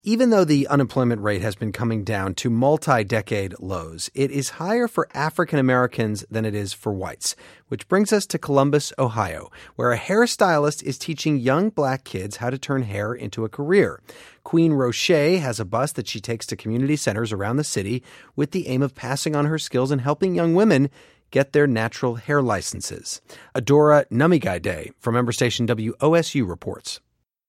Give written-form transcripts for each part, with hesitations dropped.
Even though the unemployment rate has been coming down to multi-decade lows, it is higher for African Americans than it is for whites, which brings us to Columbus, Ohio, where a hairstylist is teaching young black kids how to turn hair into a career. Queen Roche has a bus that she takes to community centers around the city with the aim of passing on her skills and helping young women get their natural hair licenses. Adora Namigade from member station WOSU reports.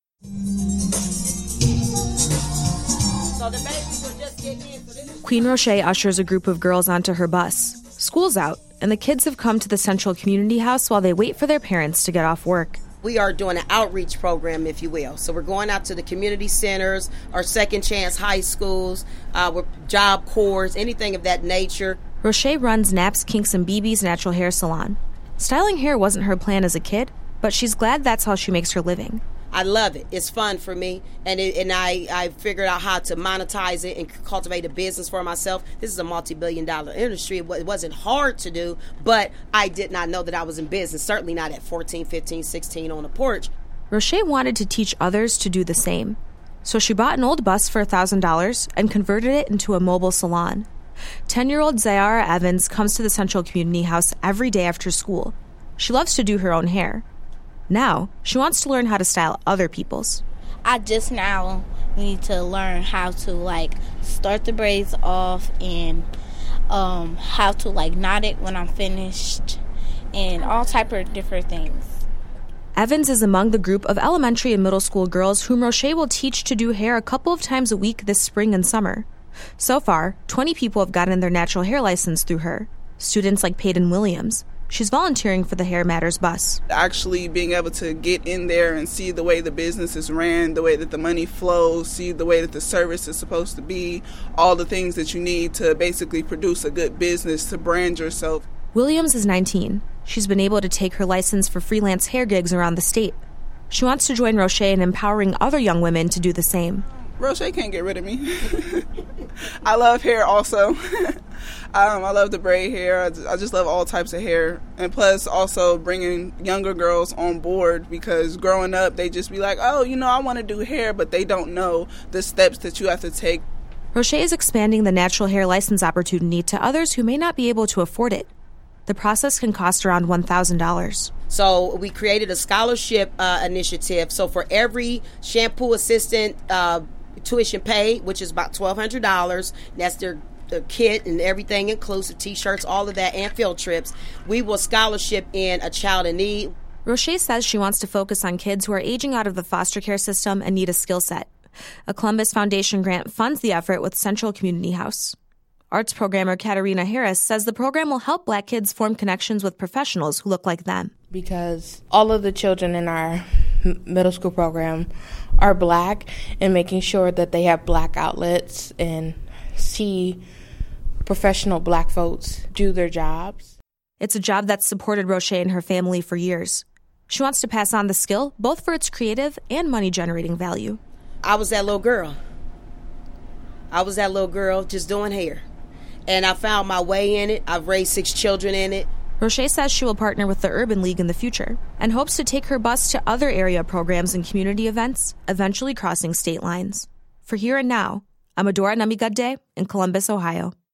Queen Roche ushers a group of girls onto her bus. School's out, and the kids have come to the Central Community House while they wait for their parents to get off work. We are doing an outreach program, if you will. So we're going out to the community centers, our second chance high schools, job corps, anything of that nature. Roche runs Naps, Kinks, and BB's natural hair salon. Styling hair wasn't her plan as a kid, but she's glad that's how she makes her living. I love it. It's fun for me, and I figured out how to monetize it and cultivate a business for myself. This is a multi-billion-dollar industry. It wasn't hard to do, but I did not know that I was in business, certainly not at 14, 15, 16 on a porch. Roche wanted to teach others to do the same, so she bought an old bus for $1,000 and converted it into a mobile salon. 10-year-old Zayara Evans comes to the Central Community House every day after school. She loves to do her own hair. Now, she wants to learn how to style other people's. I just now need to learn how to, start the braids off and how to, knot it when I'm finished and all type of different things. Evans is among the group of elementary and middle school girls whom Roche will teach to do hair a couple of times a week this spring and summer. So far, 20 people have gotten their natural hair license through her. Students like Peyton Williams. She's volunteering for the Hair Matters bus. Actually being able to get in there and see the way the business is ran, the way that the money flows, see the way that the service is supposed to be, all the things that you need to basically produce a good business, to brand yourself. Williams is 19. She's been able to take her license for freelance hair gigs around the state. She wants to join Roche in empowering other young women to do the same. Roche can't get rid of me. I love hair also. I love the braid hair. I just love all types of hair. And plus also bringing younger girls on board, because growing up they just be like, oh, I want to do hair, but they don't know the steps that you have to take. Roche is expanding the natural hair license opportunity to others who may not be able to afford it. The process can cost around $1,000. So we created a scholarship initiative. So for every shampoo assistant tuition paid, which is about $1,200, that's their kit and everything inclusive, T-shirts, all of that, and field trips, we will scholarship in a child in need. Roche says she wants to focus on kids who are aging out of the foster care system and need a skill set. A Columbus Foundation grant funds the effort with Central Community House. Arts programmer Katarina Harris says the program will help black kids form connections with professionals who look like them. Because all of the children in our middle school program are black, and making sure that they have black outlets and see professional black folks do their jobs. It's a job that's supported Roche and her family for years. She wants to pass on the skill, both for its creative and money-generating value. I was that little girl. Just doing hair. And I found my way in it. I've raised 6 children in it. Roche says she will partner with the Urban League in the future and hopes to take her bus to other area programs and community events, eventually crossing state lines. For Here and Now, I'm Adora Namigade in Columbus, Ohio.